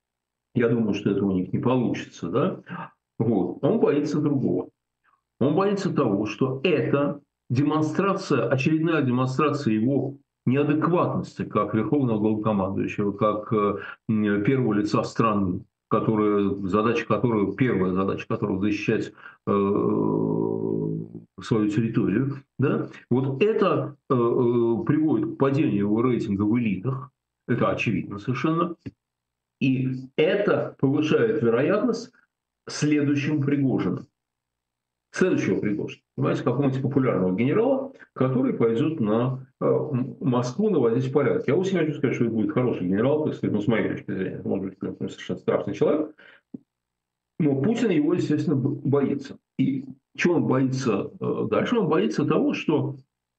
Speaker 3: Я думаю, что это у них не получится. Да? Вот. Он боится другого. Он боится того, что это демонстрация, очередная демонстрация его неадекватности как верховного главнокомандующего, как э, первого лица страны, которая, задача которой, первая задача которого защищать э, свою территорию. Да? Вот это э, э, приводит к падению его рейтинга в элитах. Это очевидно совершенно. И это повышает вероятность следующему Пригожину. следующего предложит. Понимаете, какого-нибудь популярного генерала, который пойдет на э, Москву наводить порядок. Я очень хочу сказать, что это будет хороший генерал, так сказать, ну, с моей точки зрения. Это может быть например, совершенно страшный человек. Но Путин его, естественно, боится. И чего он боится э, дальше? Он боится того, что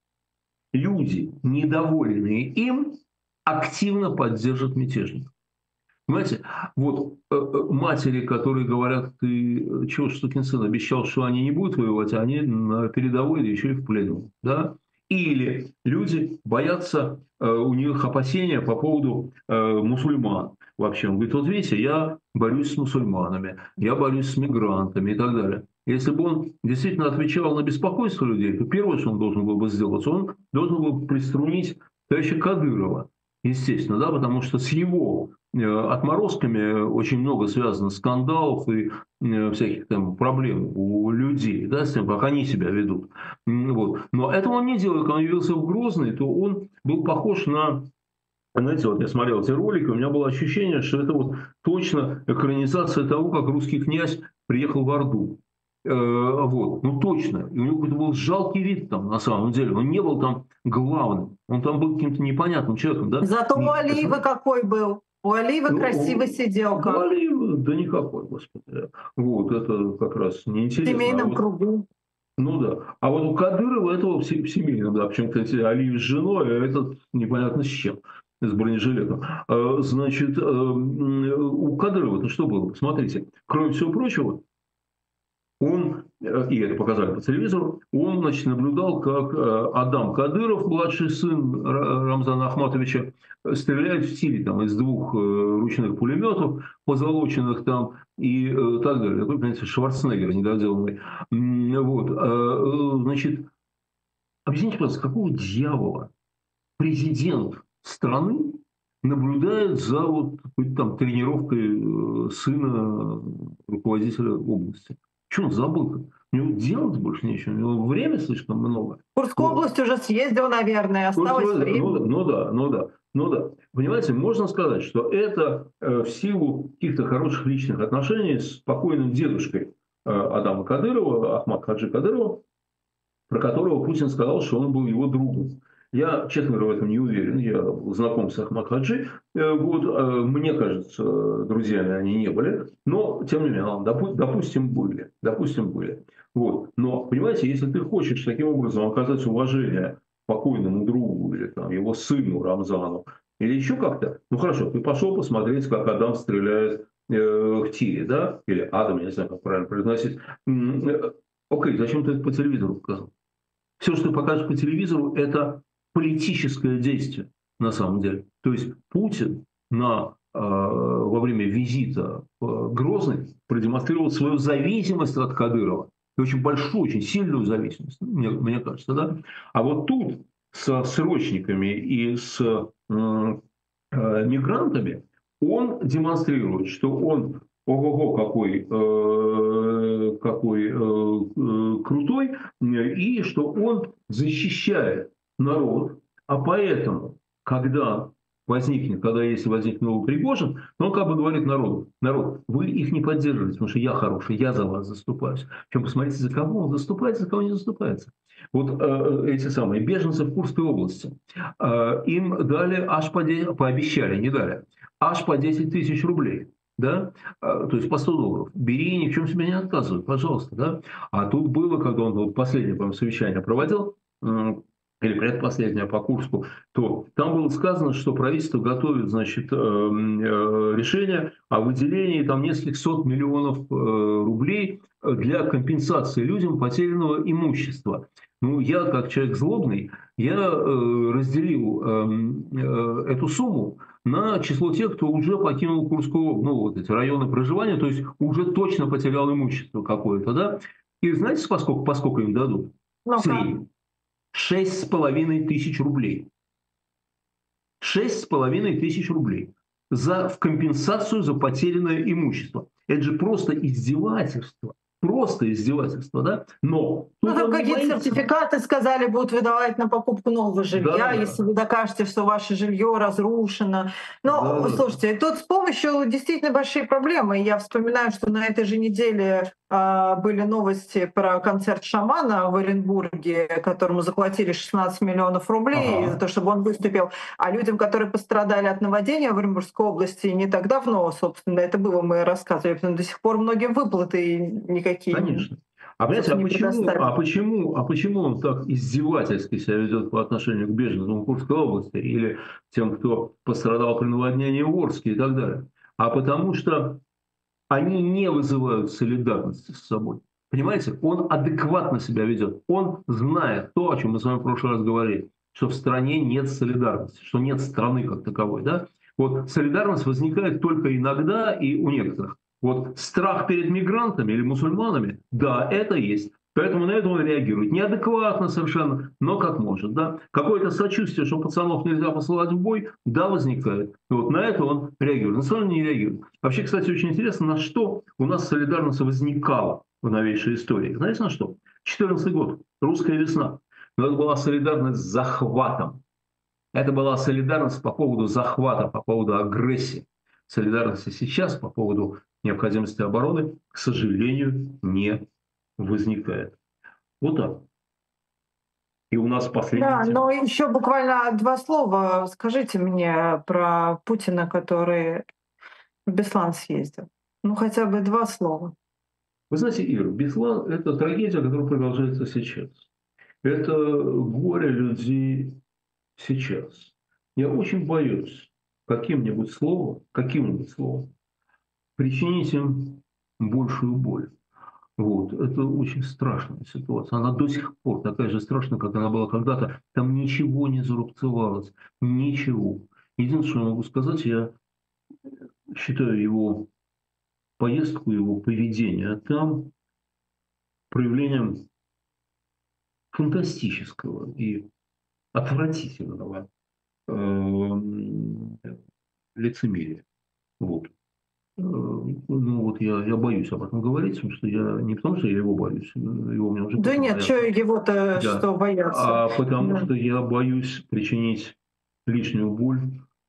Speaker 3: люди, недовольные им, активно поддержат мятежников. Понимаете, вот э, матери, которые говорят, ты чего, сукин сын, обещал, что они не будут воевать, а они на передовой, да еще и в плену. Да? Или люди боятся, э, у них опасения по поводу э, мусульман. Вообще, он говорит, вот видите, я борюсь с мусульманами, я борюсь с мигрантами и так далее. Если бы он действительно отвечал на беспокойство людей, то первое, что он должен был бы сделать, он должен был приструнить товарища Кадырова, естественно, да, потому что с его отморозками очень много связано скандалов и всяких там проблем у людей, да, с тем, как они себя ведут. Вот. Но этого он не делал. Когда он явился в Грозный, то он был похож на... Знаете, вот я смотрел эти ролики, у меня было ощущение, что это вот точно экранизация того, как русский князь приехал в Орду. Э, вот, ну точно. И у него какой-то был жалкий вид там, на самом деле. Он не был там главным. Он там был каким-то непонятным человеком, да?
Speaker 1: Зато у Алиева
Speaker 3: это...
Speaker 1: какой был. У Алиева
Speaker 3: ну,
Speaker 1: красиво сидел.
Speaker 3: У Алиева, да никакой, господи. Вот, это как раз неинтересно.
Speaker 1: В семейном
Speaker 3: а вот,
Speaker 1: кругу.
Speaker 3: Ну да. А вот у Кадырова этого в семейном, да, причем, кстати, Алиев с женой, а этот непонятно с чем. С бронежилетом. Значит, у Кадырова-то что было? Смотрите, кроме всего прочего, он, и это показали по телевизору, он, значит, наблюдал, как Адам Кадыров, младший сын Рамзана Ахматовича, стреляет в тире там, из двух ручных пулеметов, позолоченных там и так далее. Такой, понимаете, Шварценеггер недоделанный. Вот. Значит, объясните, пожалуйста, какого дьявола президент страны наблюдает за вот там тренировкой сына руководителя области? Что он забыл? У него делать больше нечего, у него время слишком много.
Speaker 1: В Курскую область уже съездил, наверное, осталось
Speaker 3: ну,
Speaker 1: время.
Speaker 3: Ну, ну да, ну да, ну да. Понимаете, можно сказать, что это э, в силу каких-то хороших личных отношений с покойным дедушкой э, Адама Кадырова, Ахмад Хаджи Кадырова, про которого Путин сказал, что он был его другом. Я, честно говоря, в этом не уверен. Я знаком с Ахмад Хаджи. Вот, мне кажется, друзьями они не были. Но, тем не менее, допустим, были. Допустим, были. Вот. Но, понимаете, если ты хочешь таким образом оказать уважение покойному другу или там, его сыну Рамзану, или еще как-то, ну хорошо, ты пошел посмотреть, как Адам стреляет э, в тире, да? Или Адам, я не знаю, как правильно произносить. Окей, зачем ты это по телевизору показал? Все, что ты покажешь по телевизору, это политическое действие на самом деле. То есть Путин на, э, во время визита в Грозный продемонстрировал свою зависимость от Кадырова. И очень большую, очень сильную зависимость, мне, мне кажется. Да? А вот тут со срочниками и с э, э, мигрантами он демонстрирует, что он ого-го, какой, э, какой э, э, крутой, и что он защищает народ, а поэтому, когда возникнет, когда если возникнет новый Пригожин, он как бы говорит народу, народ, вы их не поддерживаете, потому что я хороший, я за вас заступаюсь. Причем посмотрите, за кого он заступается, за кого не заступается. Вот э, эти самые беженцы в Курской области, э, им дали аж по, пообещали, не дали, аж по десять тысяч рублей. Да? То есть по сто долларов. Бери, ни в чем себе не отказывай, пожалуйста. Да? А тут было, когда он вот последнее, по-моему, совещание проводил, или предпоследнее по Курску, то там было сказано, что правительство готовит, значит, решение о выделении там нескольких сот миллионов рублей для компенсации людям потерянного имущества. Ну, я, как человек злобный, я разделил эту сумму на число тех, кто уже покинул Курскую, ну, вот эти районы проживания, то есть уже точно потерял имущество какое-то, да. И знаете, поскольку, поскольку им дадут? В среднем. Шесть с половиной тысяч рублей. Шесть с половиной тысяч рублей за, в компенсацию за потерянное имущество. Это же просто издевательство. Просто издевательство, да? Но...
Speaker 1: Ну, там какие-то боится... сертификаты, сказали, будут выдавать на покупку нового жилья, да, если вы докажете, что ваше жилье разрушено. Но, да, слушайте, тут с помощью действительно большие проблемы. Я вспоминаю, что на этой же неделе а, были новости про концерт шамана в Оренбурге, которому заплатили шестнадцать миллионов рублей за
Speaker 3: Ага.
Speaker 1: то, чтобы он выступил. А людям, которые пострадали от наводнения в Оренбургской области не так давно, собственно, это было, мы рассказывали, но до сих пор многим выплаты никакие,
Speaker 3: Конечно. А понимаете, а
Speaker 1: собственно, не
Speaker 3: почему, а
Speaker 1: предоставили.
Speaker 3: почему, а почему он так издевательски себя ведет по отношению к беженцам в Курской области или тем, кто пострадал при наводнении в Орске и так далее? А потому что они не вызывают солидарности с собой. Понимаете, он адекватно себя ведет. Он знает то, о чем мы с вами в прошлый раз говорили, что в стране нет солидарности, что нет страны как таковой. Да? Вот солидарность возникает только иногда и у некоторых. Вот страх перед мигрантами или мусульманами, да, это есть. Поэтому на это он реагирует. Неадекватно совершенно, но как может. Да? Какое-то сочувствие, что пацанов нельзя посылать в бой, да, возникает. И вот на это он реагирует. На самом деле не реагирует. Вообще, кстати, очень интересно, на что у нас солидарность возникала в новейшей истории. Знаете, на что? четырнадцатый год, русская весна. Но это была солидарность с захватом. Это была солидарность по поводу захвата, по поводу агрессии. Солидарности сейчас по поводу необходимости обороны, к сожалению, не возникает. Вот так. И у нас последняя
Speaker 1: Да,
Speaker 3: тема.
Speaker 1: но еще буквально два слова скажите мне про Путина, который в Беслан съездил. Ну, хотя бы два слова.
Speaker 3: Вы знаете, Ира, Беслан – это трагедия, которая продолжается сейчас. Это горе людей сейчас. Я очень боюсь каким-нибудь словом, каким-нибудь словом причинить им большую боль. Вот. Это очень страшная ситуация. Она до сих пор такая же страшная, как она была когда-то. Там ничего не зарубцевалось. Ничего. Единственное, что я могу сказать, я считаю его поездку, его поведение там проявлением фантастического и отвратительного э, лицемерия. Вот. Э, Ну вот я, я боюсь об этом говорить, потому что я не потому, что я его боюсь, его мне уже
Speaker 1: Да
Speaker 3: тоже
Speaker 1: нет, что
Speaker 3: боятся.
Speaker 1: его-то
Speaker 3: Да.
Speaker 1: что бояться?
Speaker 3: А потому
Speaker 1: Да.
Speaker 3: что я боюсь причинить лишнюю боль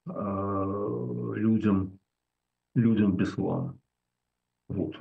Speaker 3: э, людям, людям Беслана. Вот.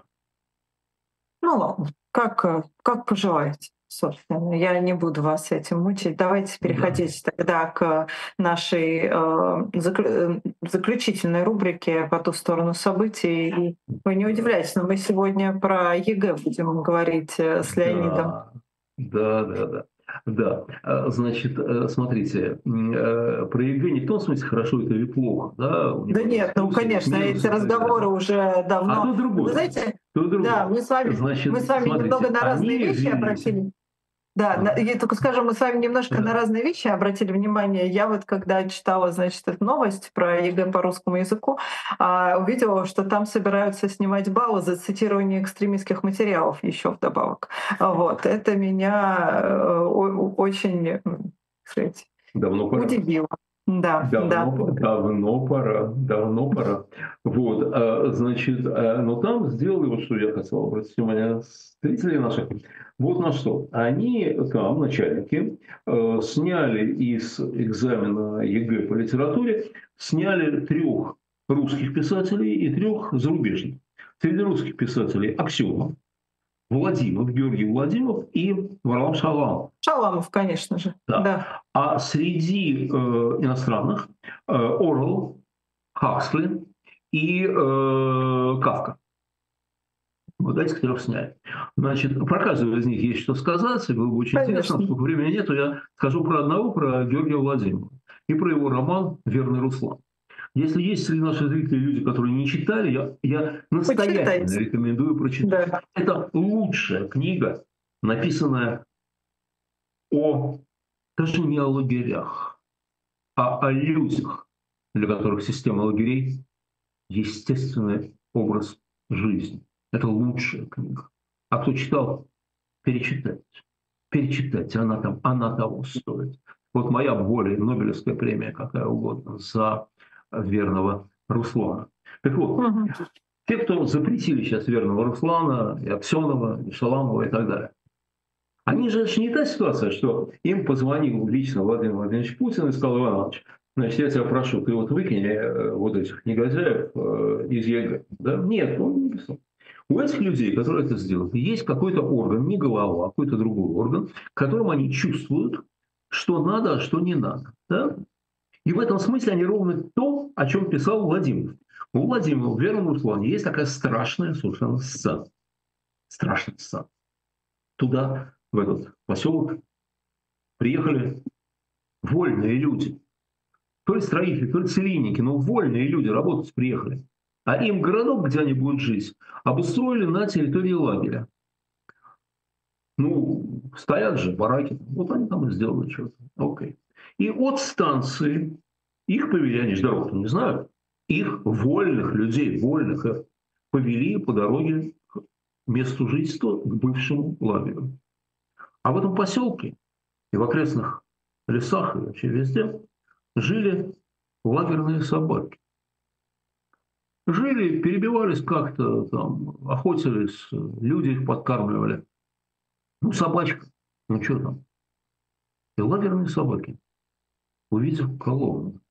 Speaker 1: Ну ладно, как, э, как пожелаете, собственно. Я не буду вас этим мучить. Давайте
Speaker 3: Да.
Speaker 1: переходить тогда к нашей э, заклю- э, заключительной рубрике «По ту сторону событий». И вы не удивляйтесь, но мы сегодня про ЕГЭ будем говорить э, с Леонидом.
Speaker 3: Да, да, да, да. Да, А, значит, э, смотрите, м, э, про ЕГЭ не в том смысле, хорошо это или плохо, да, у
Speaker 1: Да
Speaker 3: него есть
Speaker 1: нет, ну
Speaker 3: плюсы, есть
Speaker 1: конечно, эти
Speaker 3: минусы и так
Speaker 1: разговоры
Speaker 3: далее.
Speaker 1: уже
Speaker 3: А
Speaker 1: давно.
Speaker 3: то
Speaker 1: Вы
Speaker 3: другое,
Speaker 1: знаете,
Speaker 3: то
Speaker 1: да,
Speaker 3: другое.
Speaker 1: мы с вами, мы с
Speaker 3: Значит,
Speaker 1: вами немного
Speaker 3: смотрите,
Speaker 1: на разные
Speaker 3: они
Speaker 1: вещи
Speaker 3: видите,
Speaker 1: обратили. Да, на-
Speaker 3: ага,
Speaker 1: я только скажу, мы с вами немножко на
Speaker 3: да,
Speaker 1: разные вещи обратили внимание. Я вот когда читала, значит, эту новость про ЕГЭ по русскому языку, а, увидела, что там собираются снимать баллы за цитирование экстремистских материалов еще вдобавок. А Вот. Это меня э, о- очень, м, так сказать,
Speaker 3: давно пора.
Speaker 1: удивило. Да,
Speaker 3: Давно,
Speaker 1: да.
Speaker 3: по- давно пора, давно пора. Вот, а, значит, а, но там сделали, вот что я хотел обратить внимание зрителей наших, вот на что. Они там, начальники, э, сняли из экзамена ЕГЭ по литературе, сняли трех русских писателей и трех зарубежных. Среди русских писателей Аксенов, Владимир, Георгий Владимиров и Варлам Шаламов.
Speaker 1: Шаламов, конечно же.
Speaker 3: Да.
Speaker 1: Да.
Speaker 3: А среди э, иностранных э, Орел, Хаксли и э, Кавка. Вот этих трех сняли. Значит, про каждого из них есть что сказать, и было бы очень интересно,
Speaker 1: Конечно.
Speaker 3: поскольку времени нет, я скажу про одного, про Георгия Владимирова, и про его роман «Верный Руслан». Если есть среди наших зрителей люди, которые не читали, я, я настоятельно
Speaker 1: Почитайте.
Speaker 3: рекомендую прочитать.
Speaker 1: Да.
Speaker 3: Это лучшая книга, написанная о, даже не о лагерях, а о людях, для которых система лагерей – естественный образ жизни. Это лучшая книга. А кто читал, перечитайте. Перечитайте, она, там, она того стоит. Вот моя более Нобелевская премия, какая угодно, за верного Руслана. Так вот,
Speaker 1: Мгм.
Speaker 3: те, кто запретили сейчас верного Руслана, и Аксенова, и Шаламова и так далее, они же, это же не та ситуация, что им позвонил лично Владимир Владимирович Путин и сказал: Иван Иванович, значит, я тебя прошу, ты вот выкини э, вот этих негодяев э, из ЕГЭ. Да? Нет, он не писал. У этих людей, которые это сделали, есть какой-то орган, не голова, а какой-то другой орган, которым они чувствуют, что надо, а что не надо. Да? И в этом смысле они ровно то, о чем писал Владимир. У Владимира в «Верном Руслане» есть такая страшная совершенно сцена. Страшная сцена. Туда, в этот поселок, приехали вольные люди. То ли строители, то ли целинники, но вольные люди работать приехали. А им городок, где они будут жить, обустроили на территории лагеря. Ну, стоят же бараки, вот они там и сделали что-то. Окей. И от станции их повели, они же дорогу не знают, их вольных людей, вольных их повели по дороге к месту жительства, к бывшему лагерю. А в этом поселке и в окрестных лесах, и вообще везде жили лагерные собаки. Жили, перебивались как-то, там, охотились, люди их подкармливали. Ну, собачка, ну что там? И лагерные собаки, увидев колонну,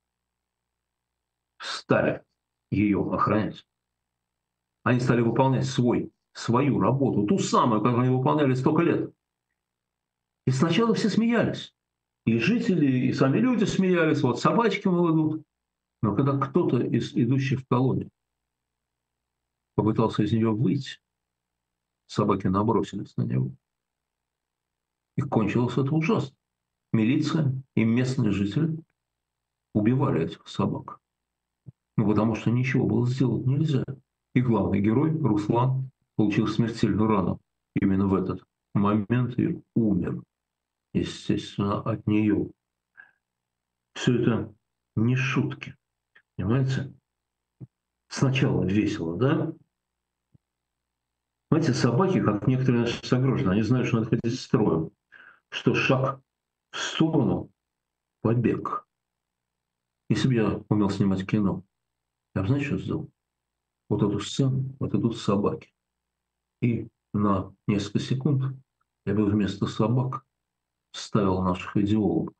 Speaker 3: стали ее охранять. Они стали выполнять свой, свою работу, ту самую, которую они выполняли столько лет. И сначала все смеялись. И жители, и сами люди смеялись, вот собачки мол идут. Но когда кто-то из идущих в колонне попытался из нее выйти, собаки набросились на него. И кончилось это ужасно. Милиция и местные жители убивали этих собак. Ну, потому что ничего было сделать нельзя. И главный герой, Руслан, получил смертельную рану именно в этот момент и умер, естественно, от нее. Все это не шутки, понимаете? Сначала весело, да? Знаете, собаки, как некоторые наши сограждане, они знают, что надо ходить строем, что шаг в сторону – побег. Если бы я умел снимать кино, я бы, знаете, что сделал? Вот эту сцену, вот идут собаки. И на несколько секунд я бы вместо собак ставил наших идеологов,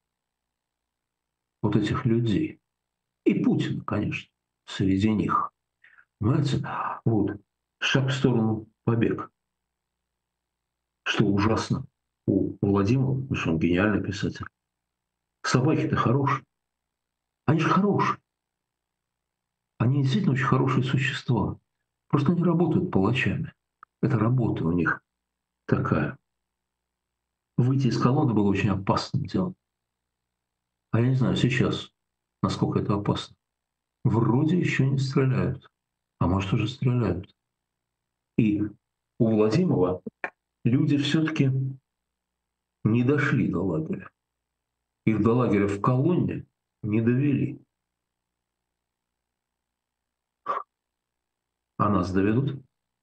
Speaker 3: вот этих людей. И Путин, конечно, среди них. Понимаете? Вот. Шаг в сторону – побег. Что ужасно у Владимира, потому что он гениальный писатель. Собаки-то хорошие. Они же хорошие. Они действительно очень хорошие существа. Просто они работают палачами. Это работа у них такая. Выйти из колонны было очень опасным делом. А я не знаю сейчас, насколько это опасно. Вроде еще не стреляют. А может, уже стреляют. И у Владимира люди все-таки не дошли до лагеря. Их до лагеря в колонне не довели. А нас доведут?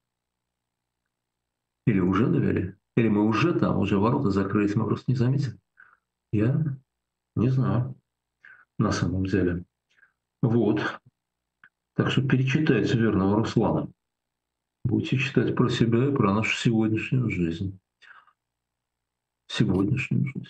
Speaker 3: Или уже довели? Или мы уже там, уже ворота закрылись, мы просто не заметили? Я не знаю на самом деле. Вот. Так что перечитайте «Верного Руслана». Будете читать про себя и про нашу сегодняшнюю жизнь. Сегодняшнюю жизнь.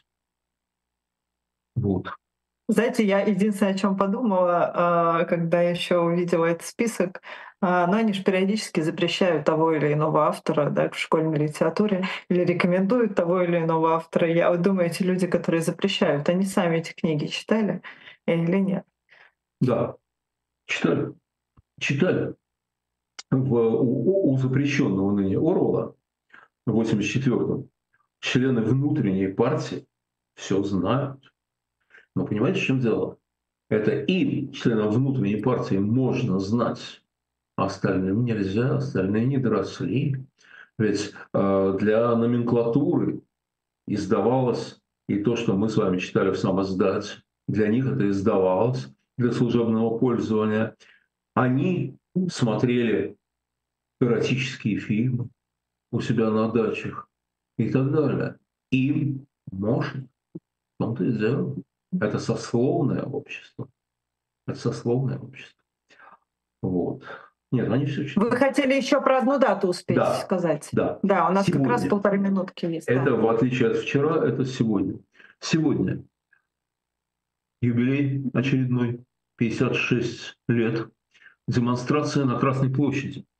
Speaker 3: Вот.
Speaker 1: Знаете, я единственное, о чем подумала, а, когда еще увидела этот список, а, но они же периодически запрещают того или иного автора, да, в школьной литературе или рекомендуют того или иного автора. Я вот думаю, эти люди, которые запрещают, они сами эти книги читали или нет?
Speaker 3: Да, читали. Читали. В, у, у запрещенного ныне Оруэлла в восемьдесят четвёртом члены внутренней партии все знают. Но понимаете, в чем дело? Это им, членам внутренней партии, можно знать, а остальным нельзя, остальные не доросли. Ведь э, для номенклатуры издавалось и то, что мы с вами читали в самоиздате, для них это издавалось для служебного пользования. Они смотрели эротические фильмы у себя на дачах и так далее. Им можно. В том-то и дело. Это сословное общество. Это сословное общество. Вот. Нет, они все
Speaker 1: Вы
Speaker 3: читают.
Speaker 1: хотели еще про одну дату успеть
Speaker 3: Да,
Speaker 1: сказать?
Speaker 3: да.
Speaker 1: Да, у нас
Speaker 3: Сегодня.
Speaker 1: как раз полторы минутки есть.
Speaker 3: Это,
Speaker 1: Да.
Speaker 3: в отличие от вчера, это сегодня. Сегодня юбилей очередной, пятьдесят шесть лет. Демонстрация на Красной площади.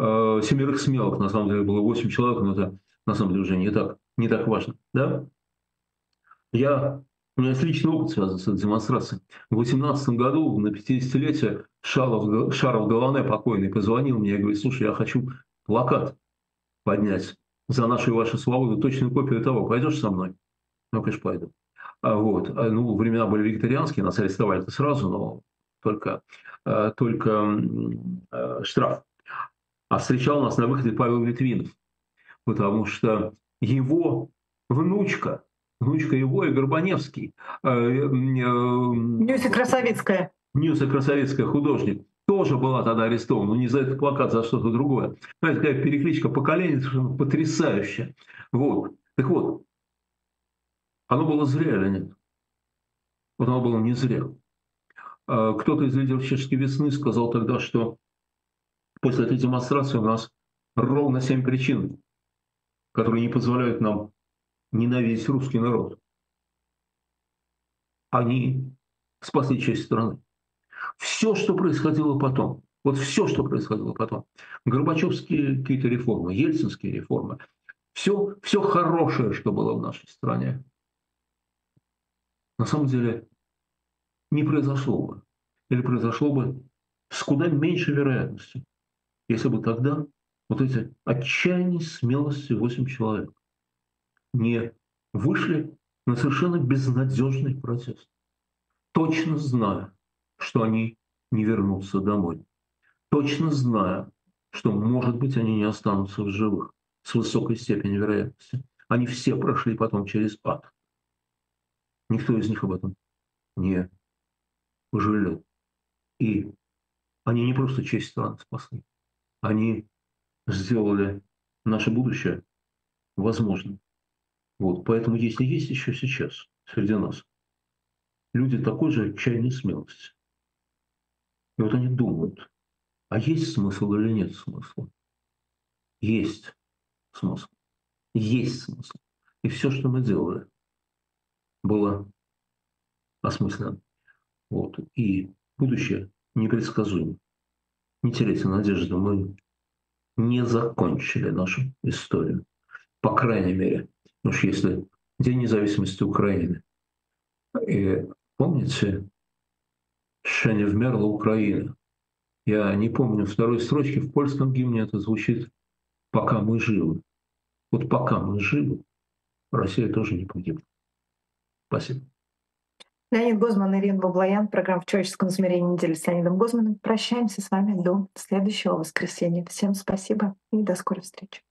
Speaker 3: э, семерых смелых, на самом деле было восемь человек, но это на самом деле уже не так, не так важно. Да? Я, у меня есть личный опыт, связан с этой демонстрацией. В восемнадцатом году на пятидесятилетие Шаров, Шаров Галане, покойный, позвонил мне и говорит: слушай, я хочу плакат поднять за нашу и вашу свободу, точную копию того. Пойдешь со мной? Ну, конечно, пойду. А вот, а, ну, времена были викторианские, нас арестовали-то сразу, но только, а, только м, а, штраф. А встречал нас на выходе Павел Литвинов, потому что его внучка, внучка его и Горбаневский, э, э,
Speaker 1: Нюся Красовицкая.
Speaker 3: Нюся Красовицкая, художник, тоже была тогда арестована, но не за этот плакат, за что-то другое. Знаете, такая перекличка поколений совершенно потрясающая. Вот. Так вот, оно было зря или нет? Вот оно было не зря. А кто-то из лидеров чешской весны сказал тогда, что после этой демонстрации у нас ровно семь причин, которые не позволяют нам ненавидеть русский народ. Они спасли честь страны. Все, что происходило потом, вот все, что происходило потом, Горбачевские какие-то реформы, ельцинские реформы, все, все хорошее, что было в нашей стране, на самом деле не произошло бы. Или произошло бы с куда меньшей вероятностью, если бы тогда вот эти отчаянные смелости восемь человек не вышли на совершенно безнадежный протест, точно зная, что они не вернутся домой, точно зная, что, может быть, они не останутся в живых с высокой степенью вероятности. Они все прошли потом через ад. Никто из них об этом не пожалел. И они не просто честь страны спасли, они сделали наше будущее возможным. Вот. Поэтому если есть еще сейчас среди нас люди такой же отчаянной смелости, и вот они думают, а есть смысл или нет смысла? Есть смысл. Есть смысл. И все, что мы делали, было осмысленно. Вот. И будущее непредсказуемо. Не теряйте надежды, мы не закончили нашу историю. По крайней мере, потому что если День независимости Украины, и помните, «Ще не вмерла Украина». Я не помню второй строчки, в польском гимне это звучит: «Пока мы живы». Вот пока мы живы, Россия тоже не погибнет. Спасибо.
Speaker 1: Леонид Гозман, Ирина Баблоян, программа «В человеческом измерении» недели с Леонидом Гозманом. Прощаемся с вами до следующего воскресенья. Всем спасибо и до скорой встречи.